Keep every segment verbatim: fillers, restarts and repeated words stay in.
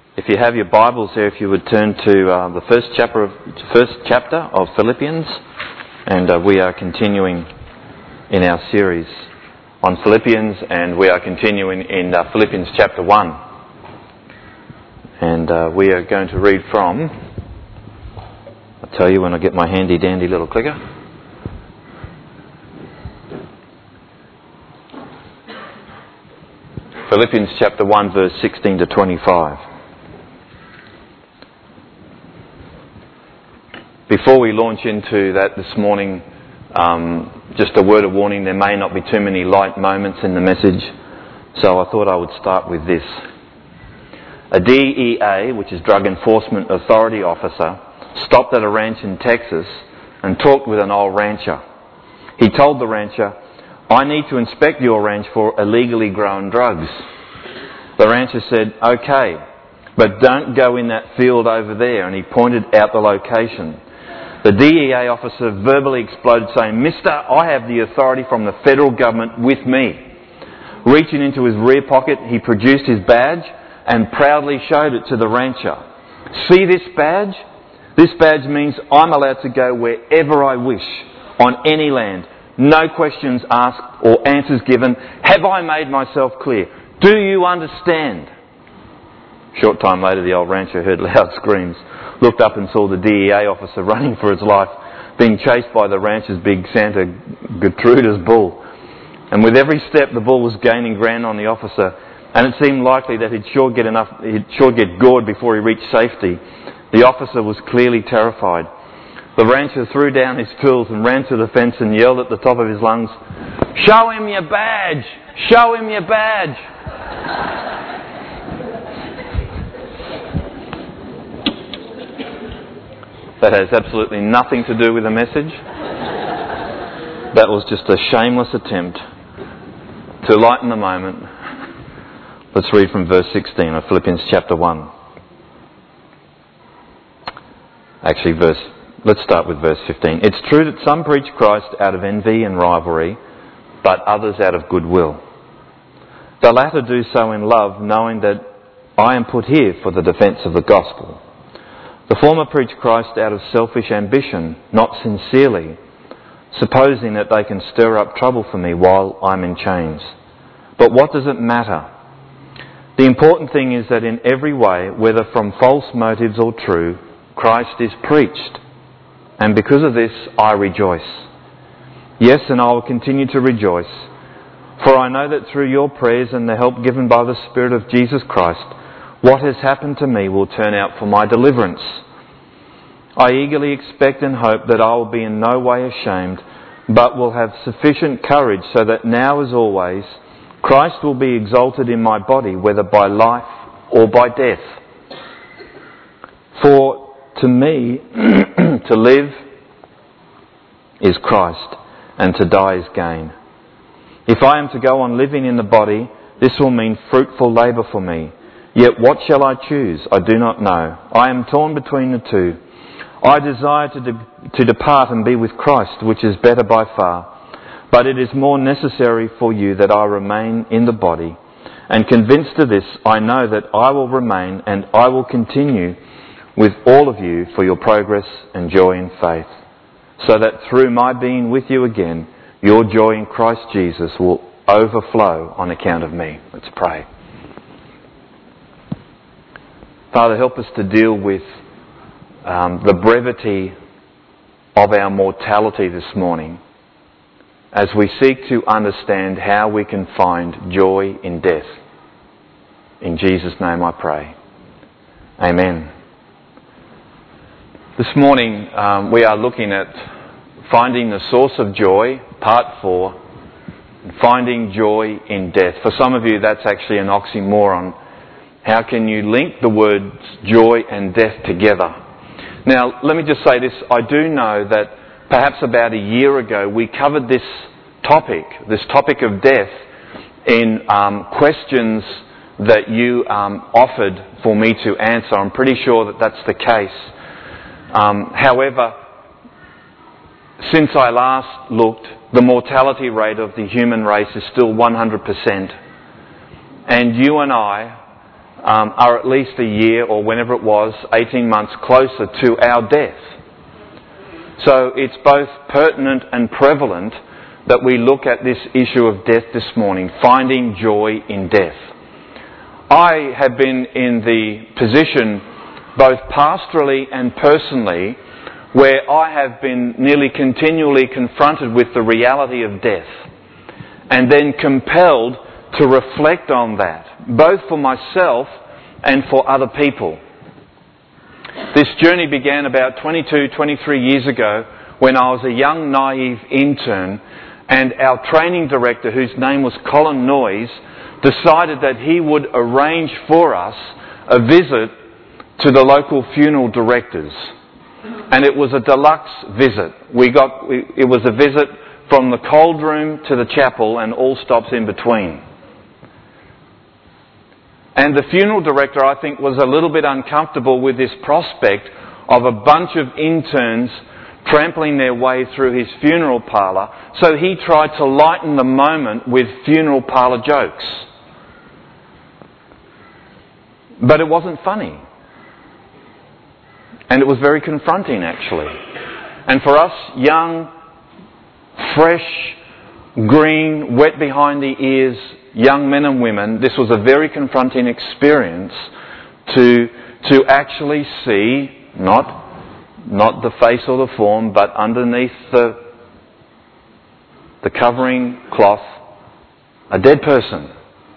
If you have your Bibles there, if you would turn to uh, the first chapter of first chapter of Philippians, and uh, we are continuing in our series on Philippians, and we are continuing in uh, Philippians chapter one, and uh, we are going to read from. I'll tell you when I get my handy dandy little clicker. Philippians chapter one, verse sixteen to twenty-five. Before we launch into that this morning, um, just a word of warning, there may not be too many light moments in the message, so I thought I would start with this. A D E A, which is Drug Enforcement Authority officer, stopped at a ranch in Texas and talked with an old rancher. He told the rancher, "I need to inspect your ranch for illegally grown drugs." The rancher said, "Okay, but don't go in that field over there," and he pointed out the location. The D E A officer verbally exploded, saying, "Mister, I have the authority from the federal government with me." Reaching into his rear pocket, he produced his badge and proudly showed it to the rancher. "See this badge? This badge means I'm allowed to go wherever I wish, on any land. No questions asked or answers given. Have I made myself clear? Do you understand?" Short time later, the old rancher heard loud screams, looked up and saw the D E A officer running for his life, being chased by the rancher's big Santa Gertrudis bull. And with every step, the bull was gaining ground on the officer, and it seemed likely that he'd sure get enough, he'd sure get gored before he reached safety. The officer was clearly terrified. The rancher threw down his tools and ran to the fence and yelled at the top of his lungs, "Show him your badge! Show him your badge!" That has absolutely nothing to do with the message. That was just a shameless attempt to lighten the moment. Let's read from verse sixteen of Philippians chapter one. Actually, verse. Let's start with verse fifteen. "It's true that some preach Christ out of envy and rivalry, but others out of goodwill. The latter do so in love, knowing that I am put here for the defence of the gospel. The former preach Christ out of selfish ambition, not sincerely, supposing that they can stir up trouble for me while I'm in chains. But what does it matter? The important thing is that in every way, whether from false motives or true, Christ is preached. And because of this, I rejoice. Yes, and I will continue to rejoice. For I know that through your prayers and the help given by the Spirit of Jesus Christ, what has happened to me will turn out for my deliverance. I eagerly expect and hope that I will be in no way ashamed, but will have sufficient courage so that now as always, Christ will be exalted in my body, whether by life or by death. For to me, to live is Christ, and to die is gain. If I am to go on living in the body, this will mean fruitful labour for me. Yet what shall I choose? I do not know. I am torn between the two. I desire to, de- to depart and be with Christ, which is better by far. But it is more necessary for you that I remain in the body. And convinced of this, I know that I will remain and I will continue with all of you for your progress and joy in faith, so that through my being with you again, your joy in Christ Jesus will overflow on account of me." Let's pray. Father, help us to deal with um, the brevity of our mortality this morning as we seek to understand how we can find joy in death. In Jesus' name I pray. Amen. This morning um, we are looking at finding the source of joy, part four, finding joy in death. For some of you that's actually an oxymoron. How can you link the words joy and death together? Now, let me just say this. I do know that perhaps about a year ago we covered this topic, this topic of death, in um, questions that you um, offered for me to answer. I'm pretty sure that that's the case. Um, however, since I last looked, the mortality rate of the human race is still one hundred percent. And you and I um, are at least a year, or whenever it was, eighteen months closer to our death. So it's both pertinent and prevalent that we look at this issue of death this morning, finding joy in death. I have been in the position, both pastorally and personally, where I have been nearly continually confronted with the reality of death, and then compelled to reflect on that, both for myself and for other people. This journey began about twenty-two, twenty-three years ago when I was a young, naive intern, and our training director, whose name was Colin Noyes, decided that he would arrange for us a visit to the local funeral directors. And it was a deluxe visit. We got, we, it was a visit from the cold room to the chapel and all stops in between. And the funeral director, I think, was a little bit uncomfortable with this prospect of a bunch of interns trampling their way through his funeral parlour, so he tried to lighten the moment with funeral parlour jokes. But it wasn't funny. And it was very confronting, actually. And for us young, fresh, green, wet behind the ears young men and women, this was a very confronting experience to to actually see not not the face or the form, but underneath the the covering cloth, a dead person.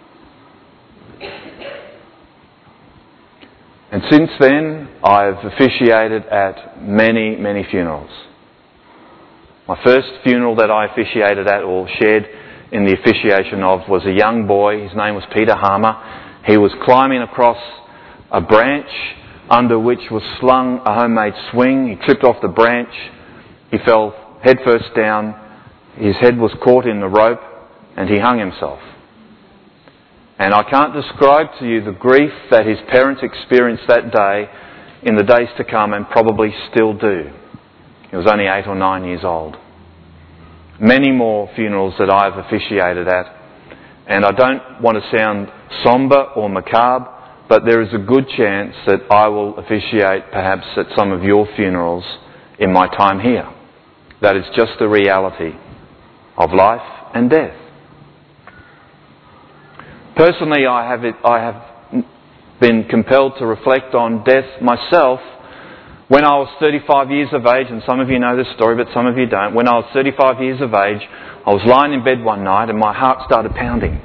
And since then, I've officiated at many, many funerals. My first funeral that I officiated at or shared in the officiation of was a young boy. His name was Peter Harmer. He was climbing across a branch under which was slung a homemade swing. He tripped off the branch. He fell headfirst down. His head was caught in the rope and he hung himself. And I can't describe to you the grief that his parents experienced that day, in the days to come, and probably still do. He was only eight or nine years old. Many more funerals that I've officiated at, and I don't want to sound sombre or macabre, but there is a good chance that I will officiate perhaps at some of your funerals in my time here. That is just the reality of life and death. Personally, I have it, I have been compelled to reflect on death myself when I was thirty-five years of age, and some of you know this story, but some of you don't. When I was thirty-five years of age, I was lying in bed one night and my heart started pounding,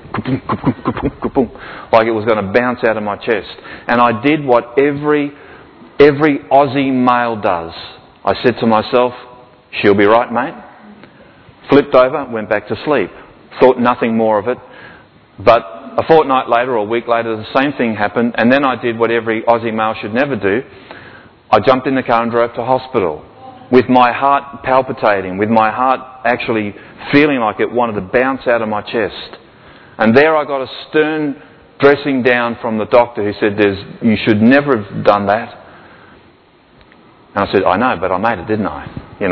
like it was going to bounce out of my chest. And I did what every every Aussie male does. I said to myself, "She'll be right, mate." Flipped over, went back to sleep. Thought nothing more of it. But a fortnight later or a week later, the same thing happened, and then I did what every Aussie male should never do. I jumped in the car and drove to hospital with my heart palpitating, with my heart actually feeling like it wanted to bounce out of my chest. And there I got a stern dressing down from the doctor who said, There's, you should never have done that. And I said, I know, but I made it, didn't I? You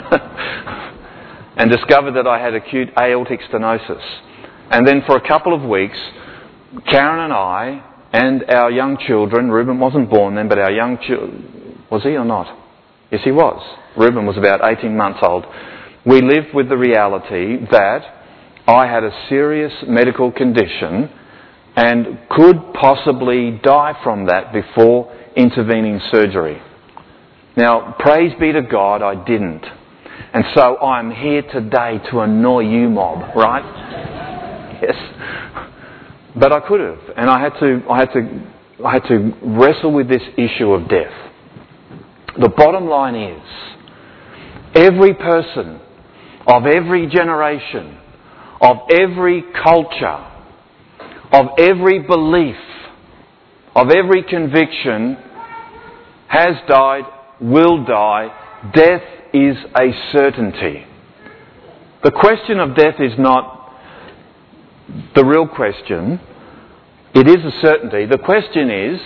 know? And discovered that I had acute aortic stenosis. And then for a couple of weeks, Karen and I and our young children, Reuben wasn't born then, but our young children, was he or not? Yes, he was. Reuben was about eighteen months old. We lived with the reality that I had a serious medical condition and could possibly die from that before intervening surgery. Now, praise be to God, I didn't. And so I'm here today to annoy you, mob, right? Yes. But I could have, and I had to I had to I had to wrestle with this issue of death. The bottom line is, every person of every generation, of every culture, of every belief, of every conviction has died, will die. Death is a certainty. The question of death is not the real question. It is a certainty. The question is,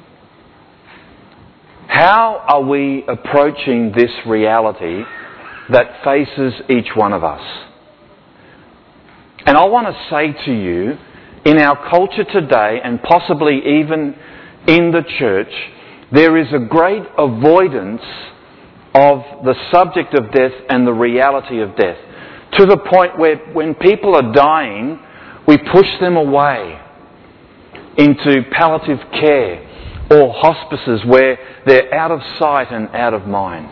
how are we approaching this reality that faces each one of us? And I want to say to you, in our culture today, and possibly even in the church, there is a great avoidance of the subject of death and the reality of death, to the point where when people are dying, we push them away into palliative care or hospices where they're out of sight and out of mind.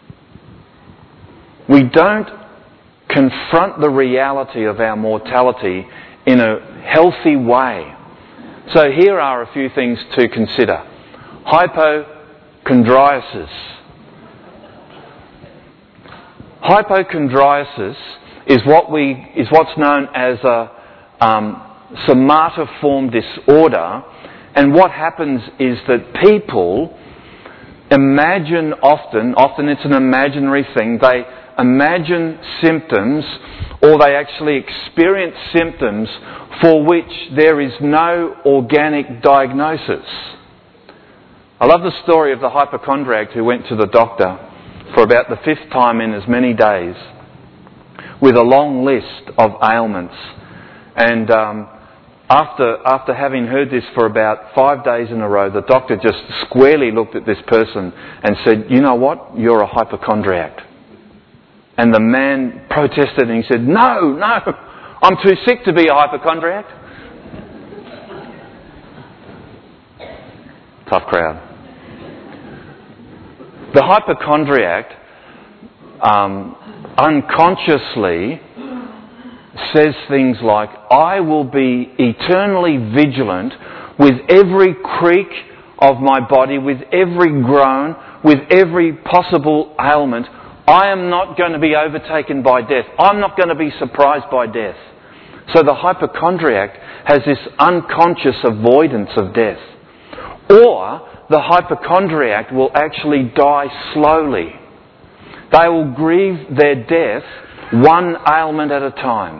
We don't confront the reality of our mortality in a healthy way. So here are a few things to consider. Hypochondriasis. Hypochondriasis is what we is what's known as a um, somatoform disorder, and what happens is that people imagine often, often it's an imaginary thing, they imagine symptoms, or they actually experience symptoms for which there is no organic diagnosis. I love the story of the hypochondriac who went to the doctor for about the fifth time in as many days with a long list of ailments. And um, after after having heard this for about five days in a row, the doctor just squarely looked at this person and said, "You know what? You're a hypochondriac." And the man protested and he said, "No, no, I'm too sick to be a hypochondriac." Tough crowd. The hypochondriac um, unconsciously says things like, "I will be eternally vigilant with every creak of my body, with every groan, with every possible ailment. I am not going to be overtaken by death. I'm not going to be surprised by death." So the hypochondriac has this unconscious avoidance of death. Or the hypochondriac will actually die slowly. They will grieve their death one ailment at a time.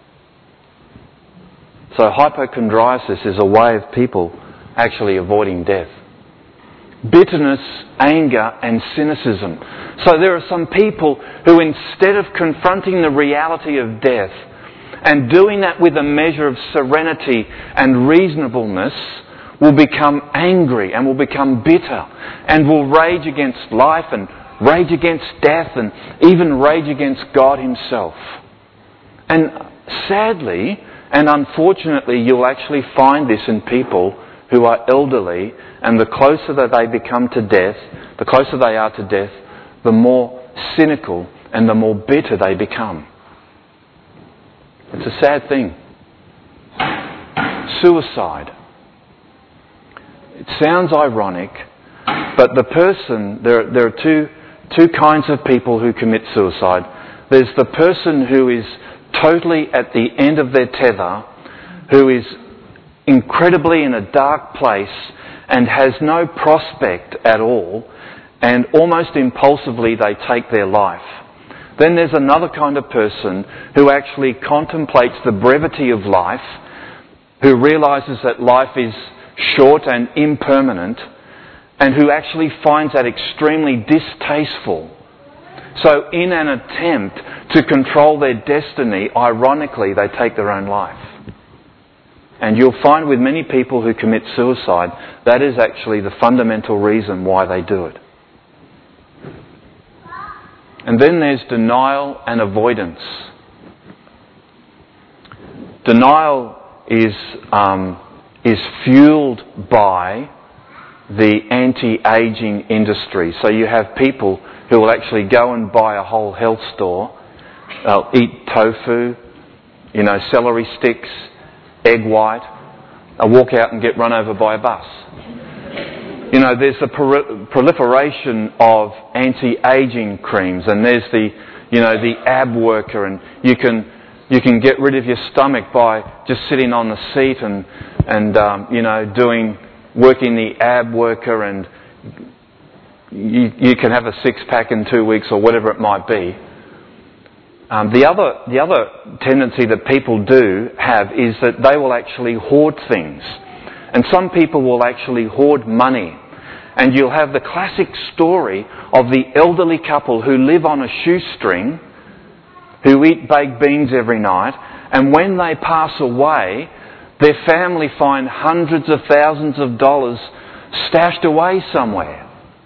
So hypochondriasis is a way of people actually avoiding death. Bitterness, anger and cynicism. So there are some people who, instead of confronting the reality of death and doing that with a measure of serenity and reasonableness, will become angry and will become bitter and will rage against life and rage against death and even rage against God Himself. And sadly and unfortunately, you'll actually find this in people who are elderly, and the closer that they become to death, the closer they are to death, the more cynical and the more bitter they become. It's a sad thing. Suicide. It sounds ironic, but the person, there, there are two, two kinds of people who commit suicide. There's the person who is totally at the end of their tether, who is incredibly in a dark place and has no prospect at all, and almost impulsively they take their life. Then there's another kind of person who actually contemplates the brevity of life, who realises that life is short and impermanent, and who actually finds that extremely distasteful. So in an attempt to control their destiny, ironically, they take their own life. And you'll find with many people who commit suicide, that is actually the fundamental reason why they do it. And then there's denial and avoidance. Denial is um, is fueled by the anti-aging industry. So you have people who will actually go and buy a whole health store. They'll eat tofu, you know, celery sticks, egg white. They'll walk out and get run over by a bus. You know, there's a pro- proliferation of anti-aging creams, and there's the, you know, the ab worker, and you can you can get rid of your stomach by just sitting on the seat and and um, you know doing working the ab worker, and you you can have a six pack in two weeks or whatever it might be. Um, the other the other tendency that people do have is that they will actually hoard things, and some people will actually hoard money. And you'll have the classic story of the elderly couple who live on a shoestring, who eat baked beans every night, and when they pass away, Their family find hundreds of thousands of dollars stashed away somewhere.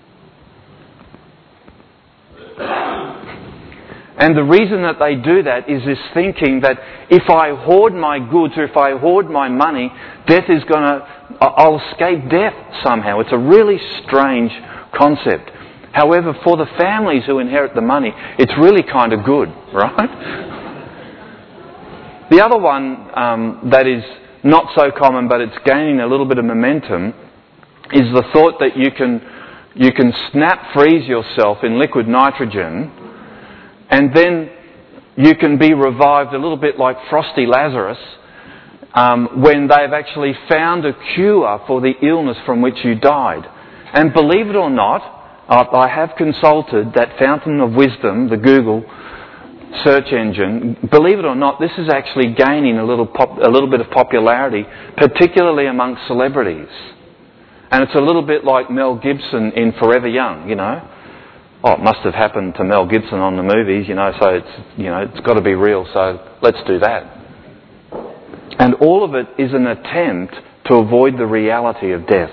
And the reason that they do that is this thinking that if I hoard my goods or if I hoard my money, death is going to, I'll escape death somehow. It's a really strange concept. However, for the families who inherit the money, it's really kind of good, right? The other one um, that is not so common, but it's gaining a little bit of momentum, is the thought that you can you can snap freeze yourself in liquid nitrogen, and then you can be revived a little bit like Frosty Lazarus um, when they've actually found a cure for the illness from which you died. And believe it or not, I have consulted that fountain of wisdom, the Google search engine. Believe it or not, this is actually gaining a little pop, a little bit of popularity, particularly amongst celebrities. And it's a little bit like Mel Gibson in Forever Young, you know. Oh, it must have happened to Mel Gibson on the movies, you know, so it's, you know, it's got to be real, so let's do that. And all of it is an attempt to avoid the reality of death.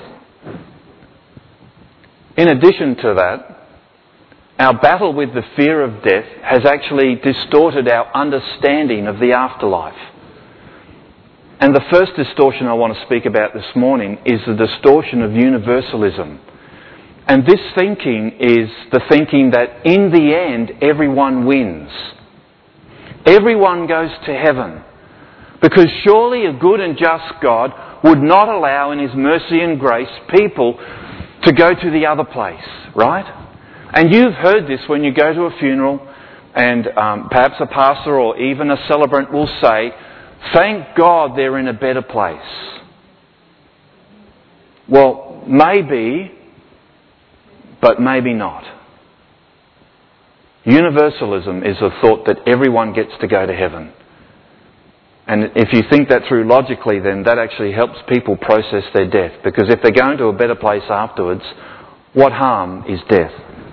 In addition to that, our battle with the fear of death has actually distorted our understanding of the afterlife. And the first distortion I want to speak about this morning is the distortion of universalism. And this thinking is the thinking that in the end everyone wins. Everyone goes to heaven. Because surely a good and just God would not allow in His mercy and grace people to go to the other place, right? And you've heard this when you go to a funeral and um, perhaps a pastor or even a celebrant will say, "Thank God they're in a better place." Well, maybe, but maybe not. Universalism is a thought that everyone gets to go to heaven. And if you think that through logically, then that actually helps people process their death. Because if they're going to a better place afterwards, what harm is death?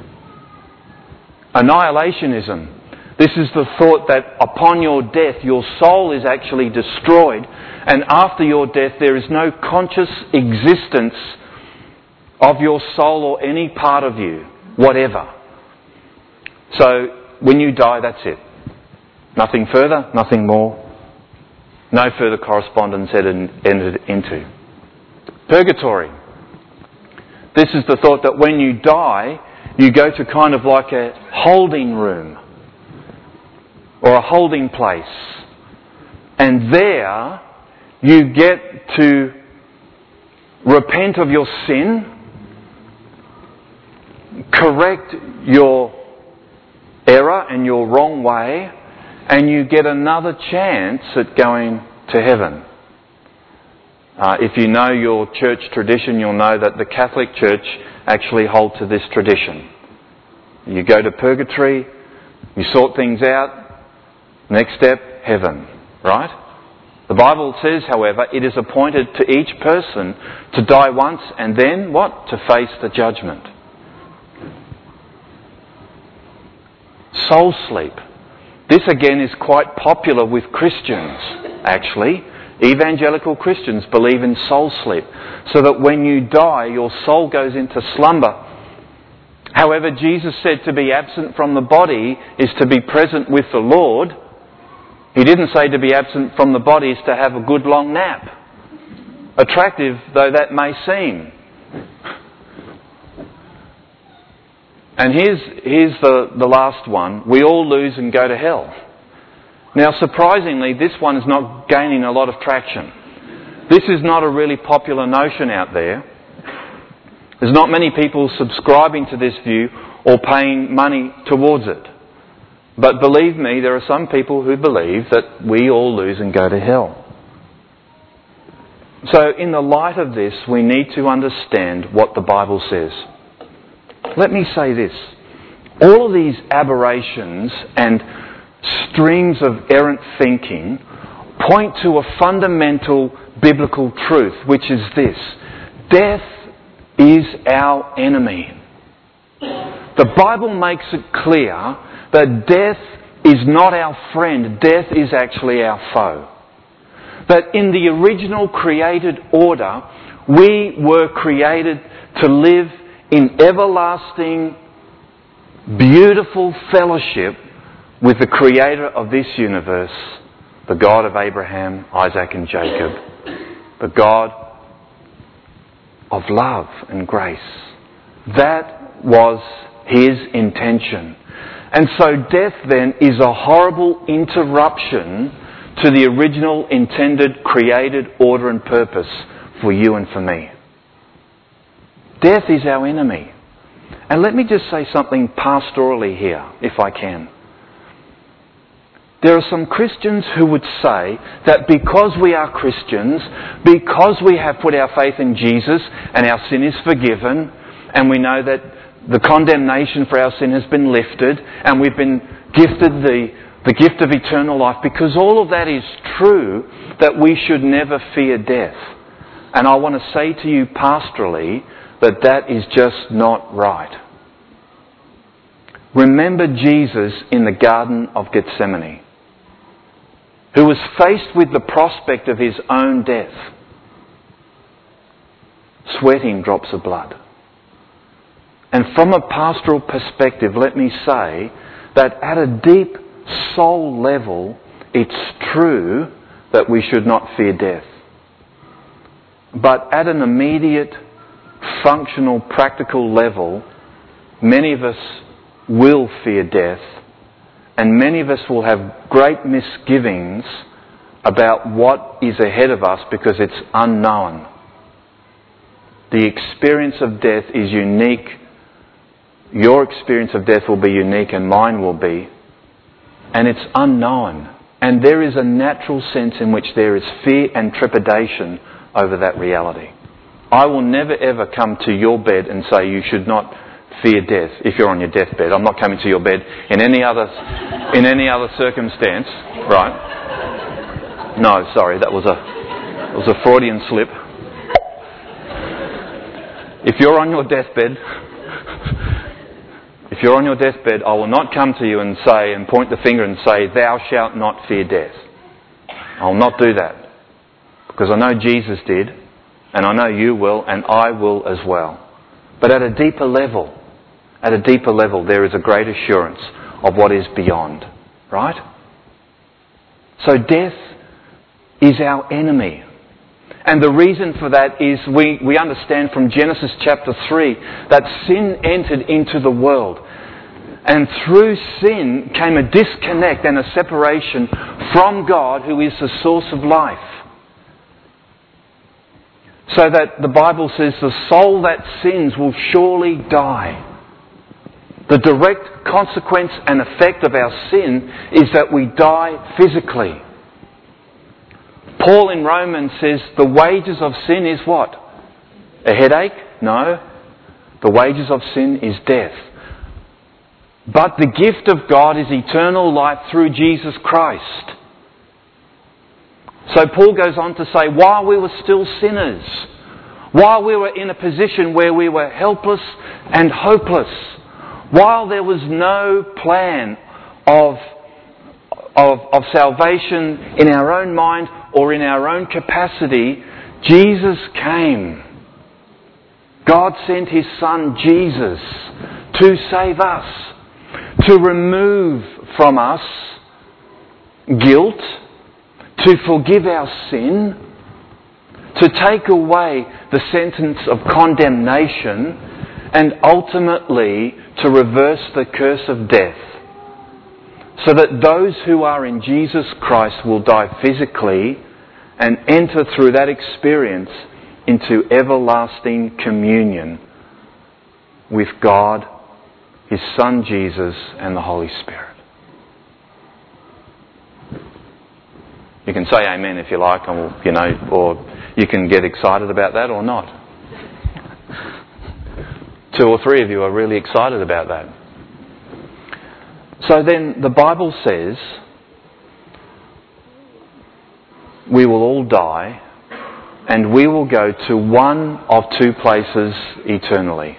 Annihilationism. This is the thought that upon your death, your soul is actually destroyed. And after your death, there is no conscious existence of your soul or any part of you, whatever. So, when you die, that's it. Nothing further, nothing more. No further correspondence entered into. Purgatory. This is the thought that when you die, you go to kind of like a holding room or a holding place. And there you get to repent of your sin, correct your error and your wrong way, and you get another chance at going to heaven. Uh, if you know your church tradition, you'll know that the Catholic Church actually hold to this tradition. You go to purgatory, you sort things out, next step, heaven, right? The Bible says, however, it is appointed to each person to die once and then, what? To face the judgment. Soul sleep. This again is quite popular with Christians, actually. Evangelical Christians believe in soul sleep, so that when you die, your soul goes into slumber. However, Jesus said to be absent from the body is to be present with the Lord. He didn't say to be absent from the body is to have a good long nap. Attractive though that may seem. And here's, here's the, the last one. We all lose and go to hell. Now, surprisingly, this one is not gaining a lot of traction. This is not a really popular notion out there. There's not many people subscribing to this view or paying money towards it. But believe me, there are some people who believe that we all lose and go to hell. So, in the light of this, we need to understand what the Bible says. Let me say this. All of these aberrations and streams of errant thinking point to a fundamental biblical truth, which is this: death is our enemy. The Bible makes it clear that death is not our friend, death is actually our foe. That in the original created order, we were created to live in everlasting, beautiful fellowship with the Creator of this universe, the God of Abraham, Isaac and Jacob, the God of love and grace. That was His intention. And so death then is a horrible interruption to the original intended created order and purpose for you and for me. Death is our enemy. And let me just say something pastorally here, if I can. There are some Christians who would say that because we are Christians, because we have put our faith in Jesus and our sin is forgiven, and we know that the condemnation for our sin has been lifted, and we've been gifted the, the gift of eternal life, because all of that is true, that we should never fear death. And I want to say to you pastorally that that is just not right. Remember Jesus in the Garden of Gethsemane, who was faced with the prospect of his own death, sweating drops of blood. And from a pastoral perspective, let me say that at a deep soul level, it's true that we should not fear death. But at an immediate, functional, practical level, many of us will fear death, and many of us will have great misgivings about what is ahead of us because it's unknown. The experience of death is unique. Your experience of death will be unique and mine will be. And it's unknown. And there is a natural sense in which there is fear and trepidation over that reality. I will never ever come to your bed and say you should not fear death if you're on your deathbed. I'm not coming to your bed in any other in any other circumstance, right? No, sorry, that was a that was a Freudian slip. If you're on your deathbed, if you're on your deathbed, I will not come to you and say and point the finger and say, "Thou shalt not fear death." I will not do that, because I know Jesus did, and I know you will, and I will as well. But at a deeper level, at a deeper level, there is a great assurance of what is beyond, right? So death is our enemy. And the reason for that is we, we understand from Genesis chapter three that sin entered into the world. And through sin came a disconnect and a separation from God, who is the source of life. So that the Bible says the soul that sins will surely die. The direct consequence and effect of our sin is that we die physically. Paul in Romans says the wages of sin is what? A headache? No. The wages of sin is death. But the gift of God is eternal life through Jesus Christ. So Paul goes on to say, while we were still sinners, while we were in a position where we were helpless and hopeless, while there was no plan of, of, of salvation in our own mind or in our own capacity, Jesus came. God sent His Son Jesus to save us, to remove from us guilt, to forgive our sin, to take away the sentence of condemnation, and ultimately to reverse the curse of death, so that those who are in Jesus Christ will die physically and enter through that experience into everlasting communion with God, His Son Jesus, and the Holy Spirit. You can say amen if you like, or, you know, or you can get excited about that or not. Two or three of you are really excited about that. So then the Bible says we will all die and we will go to one of two places eternally.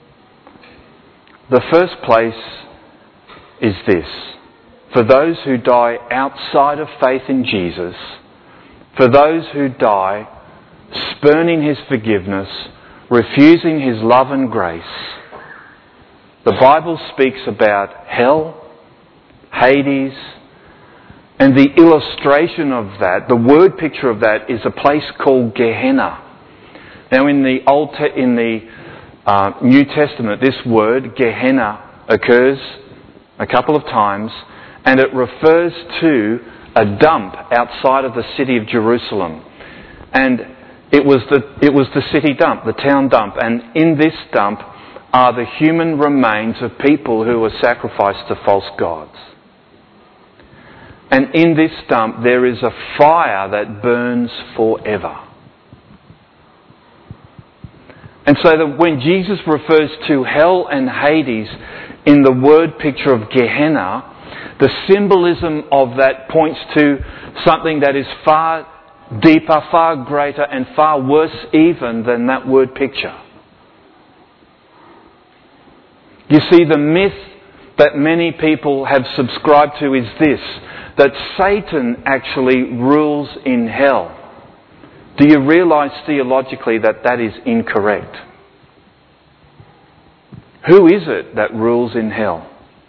The first place is this. For those who die outside of faith in Jesus, for those who die, spurning His forgiveness, refusing His love and grace. The Bible speaks about hell, Hades, and the illustration of that, the word picture of that, is a place called Gehenna. Now, in the Old Te- in the uh, New Testament, this word Gehenna occurs a couple of times, and it refers to a dump outside of the city of Jerusalem. And it was the it was the city dump, the town dump, and in this dump are the human remains of people who were sacrificed to false gods. And in this dump there is a fire that burns forever. And so that when Jesus refers to hell and Hades in the word picture of Gehenna, the symbolism of that points to something that is far deeper, far greater, and far worse even than that word picture. You see, the myth that many people have subscribed to is this, that Satan actually rules in hell. Do you realise theologically that that is incorrect? Who is it that rules in hell?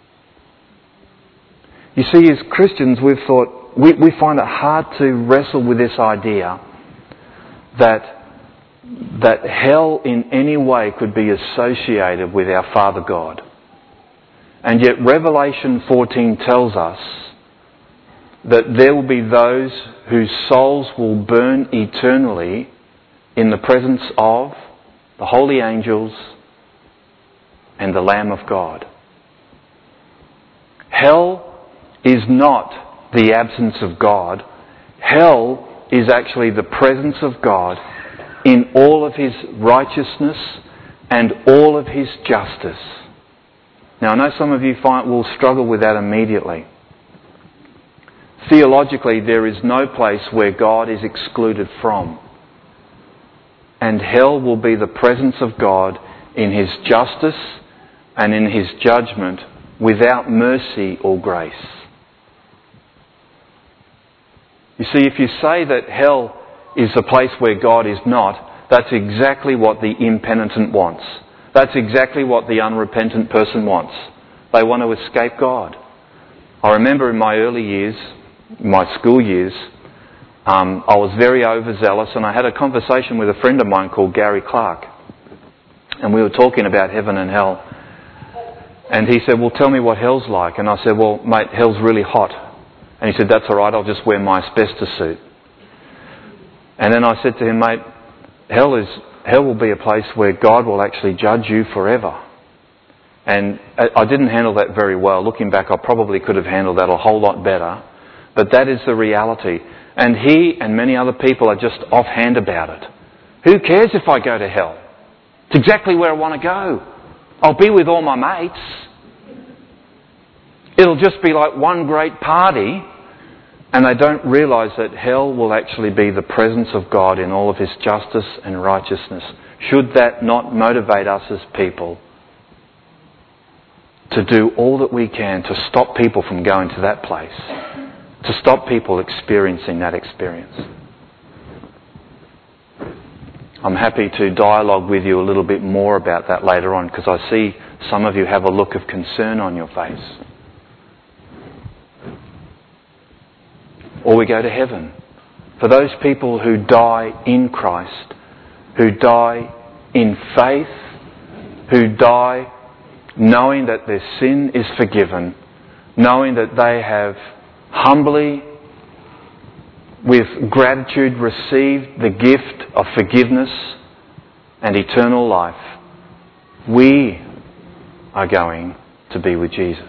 You see, as Christians, we've thought, we, we find it hard to wrestle with this idea that that hell in any way could be associated with our Father God. And yet Revelation fourteen tells us that there will be those whose souls will burn eternally in the presence of the holy angels and the Lamb of God. Hell is not the absence of God. Hell is actually the presence of God in all of His righteousness and all of His justice. Now, I know some of you find will struggle with that immediately. Theologically, there is no place where God is excluded from. And hell will be the presence of God in His justice and in His judgment without mercy or grace. You see, if you say that hell is a place where God is not, that's exactly what the impenitent wants. That's exactly what the unrepentant person wants. They want to escape God. I remember in my early years, my school years, um, I was very overzealous, and I had a conversation with a friend of mine called Gary Clark. And we were talking about heaven and hell. And he said, well, tell me what hell's like. And I said, well, mate, hell's really hot. And he said, that's all right, I'll just wear my asbestos suit. And then I said to him, mate, hell is hell will be a place where God will actually judge you forever. And I didn't handle that very well. Looking back, I probably could have handled that a whole lot better. But that is the reality. And he and many other people are just offhand about it. Who cares if I go to hell? It's exactly where I want to go. I'll be with all my mates. It'll just be like one great party. And they don't realise that hell will actually be the presence of God in all of His justice and righteousness. Should that not motivate us as people to do all that we can to stop people from going to that place, to stop people experiencing that experience? I'm happy to dialogue with you a little bit more about that later on, because I see some of you have a look of concern on your face. Or we go to heaven. For those people who die in Christ, who die in faith, who die knowing that their sin is forgiven, knowing that they have humbly, with gratitude, received the gift of forgiveness and eternal life, we are going to be with Jesus.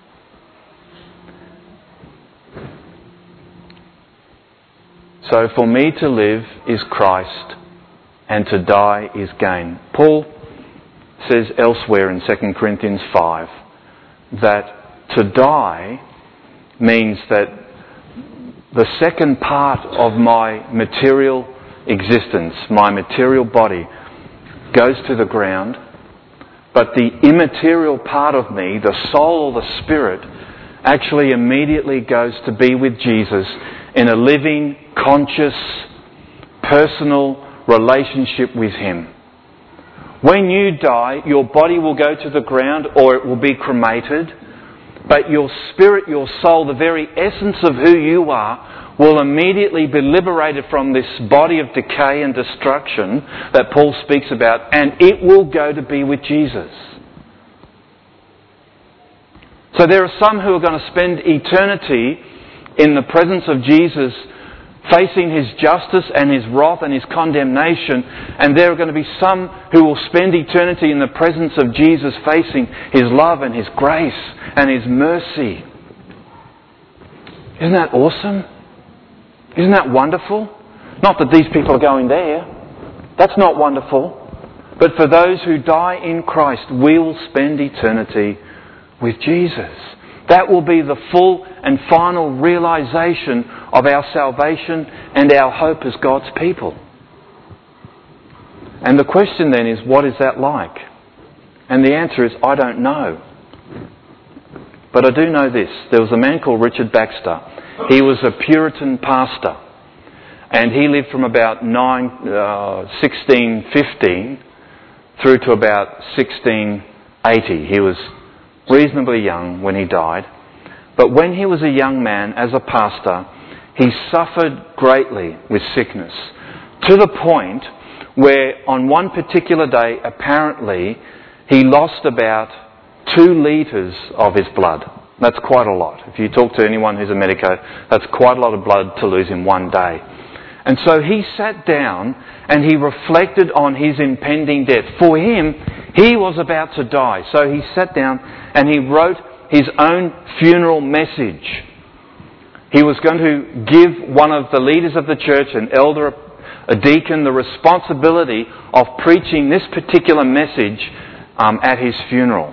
So for me to live is Christ, and to die is gain. Paul says elsewhere in Second Corinthians five that to die means that the second part of my material existence, my material body, goes to the ground, but the immaterial part of me, the soul or the spirit, actually immediately goes to be with Jesus in a living, conscious, personal relationship with Him. When you die, your body will go to the ground or it will be cremated, but your spirit, your soul, the very essence of who you are, will immediately be liberated from this body of decay and destruction that Paul speaks about, and it will go to be with Jesus. So there are some who are going to spend eternity in the presence of Jesus, facing His justice and His wrath and His condemnation, and there are going to be some who will spend eternity in the presence of Jesus, facing His love and His grace and His mercy. Isn't that awesome? Isn't that wonderful? Not that these people are going there. That's not wonderful. But for those who die in Christ, we will spend eternity with Jesus. That will be the full and final realisation of our salvation and our hope as God's people. And the question then is, what is that like? And the answer is, I don't know. But I do know this. There was a man called Richard Baxter. He was a Puritan pastor. And he lived from about nine, uh, sixteen fifteen through to about sixteen eighty. He was reasonably young when he died. But when he was a young man, as a pastor, he suffered greatly with sickness, to the point where on one particular day, apparently, he lost about two litres of his blood. That's quite a lot. If you talk to anyone who's a medico, that's quite a lot of blood to lose in one day. And so he sat down and he reflected on his impending death. For him, he was about to die. So he sat down and he wrote his own funeral message. He was going to give one of the leaders of the church, an elder, a deacon, the responsibility of preaching this particular message um, at his funeral.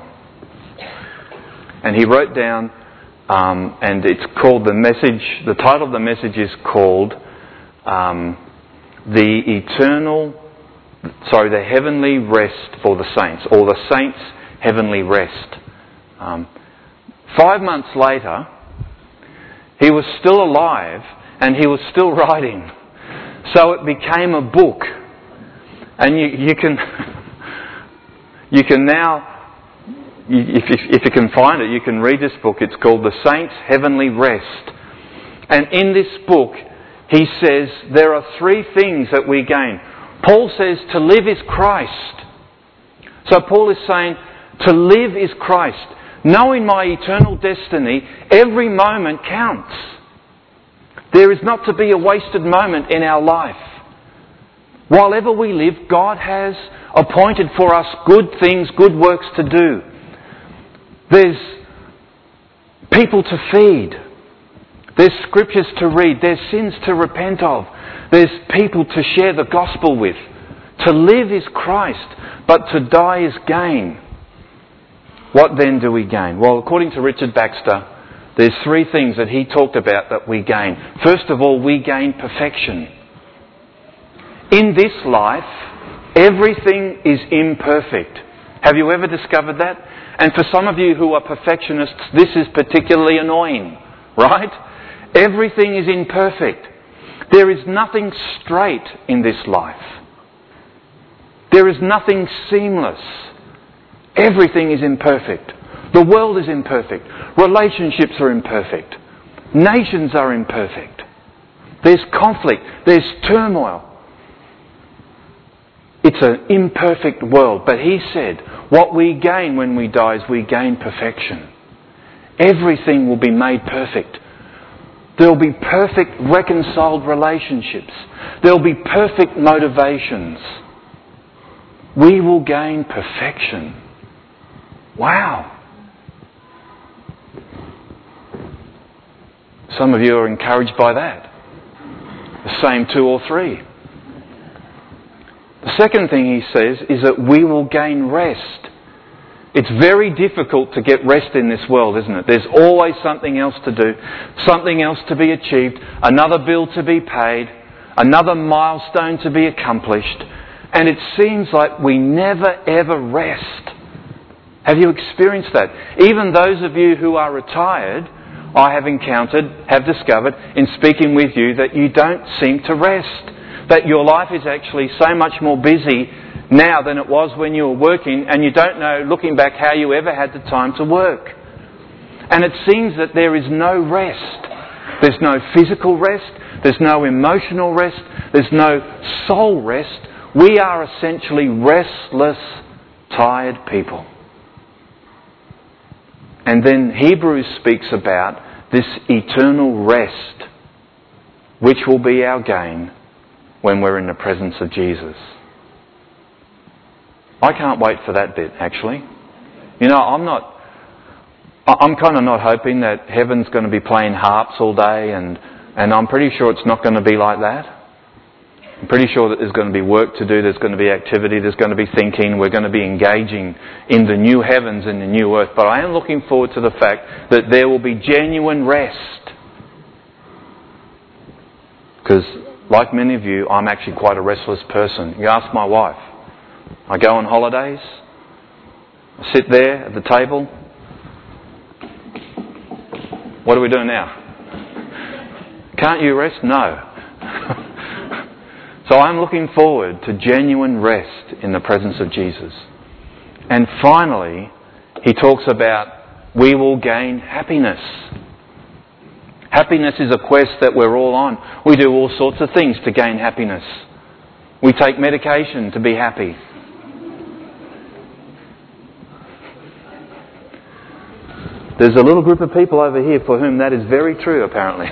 And he wrote down, um, and it's called the message, the title of the message is called um, The Eternal, sorry, the Heavenly Rest for the Saints, or the Saints' Heavenly Rest. Um, five months later, he was still alive and he was still writing. So it became a book. And you, you can you can now, if you, if you can find it, you can read this book. It's called The Saints' Heavenly Rest. And in this book, he says there are three things that we gain. Paul says to live is Christ. So Paul is saying to live is Christ. Knowing my eternal destiny, every moment counts. There is not to be a wasted moment in our life. While ever we live, God has appointed for us good things, good works to do. There's people to feed. There's scriptures to read. There's sins to repent of. There's people to share the gospel with. To live is Christ, but to die is gain. What then do we gain? Well, according to Richard Baxter, there's three things that he talked about that we gain. First of all, we gain perfection. In this life, everything is imperfect. Have you ever discovered that? And for some of you who are perfectionists, this is particularly annoying, right? Everything is imperfect. There is nothing straight in this life. There is nothing seamless. Everything is imperfect. The world is imperfect. Relationships are imperfect. Nations are imperfect. There's conflict. There's turmoil. It's an imperfect world. But he said, what we gain when we die is we gain perfection. Everything will be made perfect. There will be perfect reconciled relationships. There will be perfect motivations. We will gain perfection. Wow. Some of you are encouraged by that. The same two or three. The second thing he says is that we will gain rest. It's very difficult to get rest in this world, isn't it? There's always something else to do, something else to be achieved, another bill to be paid, another milestone to be accomplished, and it seems like we never ever rest. Have you experienced that? Even those of you who are retired, I have encountered, have discovered in speaking with you that you don't seem to rest. That your life is actually so much more busy now than it was when you were working, and you don't know, looking back, how you ever had the time to work. And it seems that there is no rest. There's no physical rest. There's no emotional rest. There's no soul rest. We are essentially restless, tired people. And then Hebrews speaks about this eternal rest, which will be our gain when we're in the presence of Jesus. I can't wait for that bit, actually. You know, I'm not... I'm kind of not hoping that heaven's going to be playing harps all day, and, and I'm pretty sure it's not going to be like that. I'm pretty sure that there's going to be work to do, there's going to be activity, there's going to be thinking, we're going to be engaging in the new heavens and the new earth. But I am looking forward to the fact that there will be genuine rest. Because, like many of you, I'm actually quite a restless person. You ask my wife. I go on holidays, I sit there at the table. What are we doing now? Can't you rest? No. So I'm looking forward to genuine rest in the presence of Jesus. And finally, he talks about we will gain happiness. Happiness is a quest that we're all on. We do all sorts of things to gain happiness. We take medication to be happy. There's a little group of people over here for whom that is very true, apparently.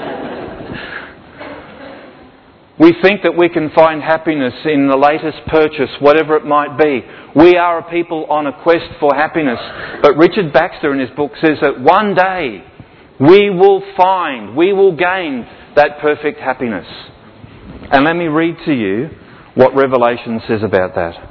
We think that we can find happiness in the latest purchase, whatever it might be. We are a people on a quest for happiness. But Richard Baxter in his book says that one day we will find, we will gain that perfect happiness. And let me read to you what Revelation says about that.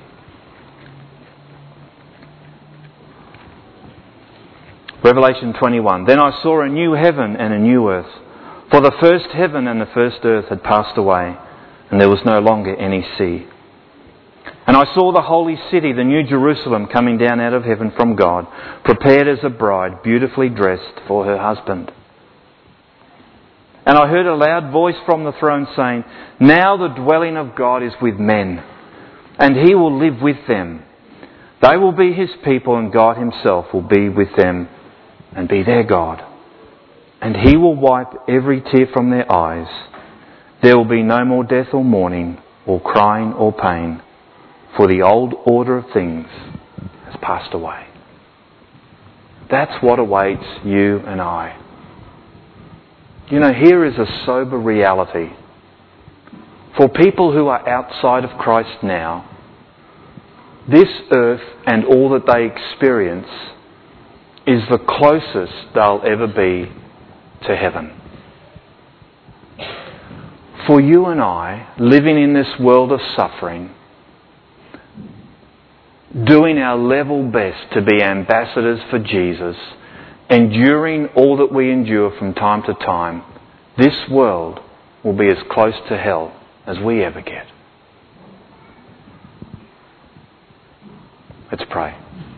Revelation twenty-one. Then I saw a new heaven and a new earth. For the first heaven and the first earth had passed away, and there was no longer any sea. And I saw the holy city, the new Jerusalem, coming down out of heaven from God, prepared as a bride, beautifully dressed for her husband. And I heard a loud voice from the throne saying, Now the dwelling of God is with men, and He will live with them. They will be His people, and God Himself will be with them and be their God. And He will wipe every tear from their eyes. There will be no more death or mourning or crying or pain, for the old order of things has passed away. That's what awaits you and I. You know, here is a sober reality. For people who are outside of Christ now, this earth and all that they experience is the closest they'll ever be to heaven. For you and I, living in this world of suffering, doing our level best to be ambassadors for Jesus, enduring all that we endure from time to time, this world will be as close to hell as we ever get. Let's pray.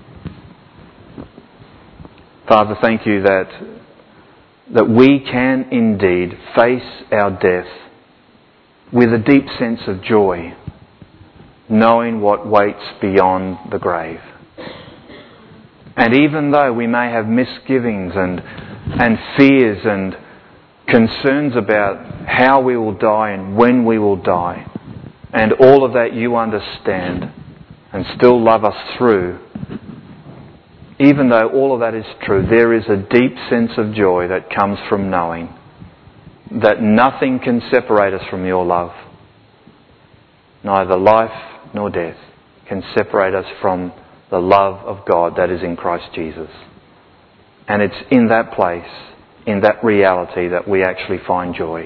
Father, thank you that that we can indeed face our death with a deep sense of joy, knowing what waits beyond the grave. And even though we may have misgivings and and fears and concerns about how we will die and when we will die, and all of that you understand and still love us through, even though all of that is true, there is a deep sense of joy that comes from knowing that nothing can separate us from your love. Neither life nor death can separate us from the love of God that is in Christ Jesus. And it's in that place, in that reality, that we actually find joy.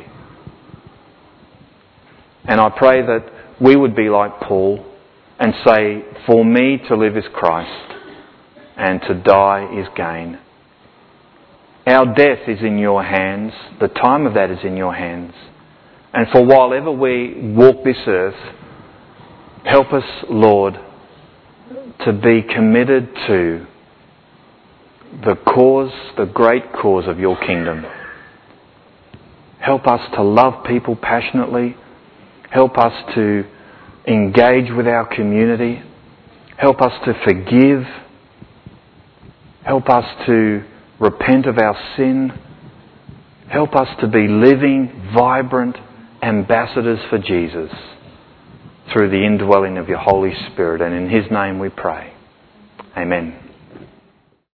And I pray that we would be like Paul and say, for me to live is Christ, and to die is gain. Our death is in your hands. The time of that is in your hands. And for while ever we walk this earth, help us, Lord, to be committed to the cause, the great cause of your kingdom. Help us to love people passionately. Help us to engage with our community. Help us to forgive. Help us to repent of our sin. Help us to be living, vibrant ambassadors for Jesus through the indwelling of your Holy Spirit. And in His name we pray. Amen.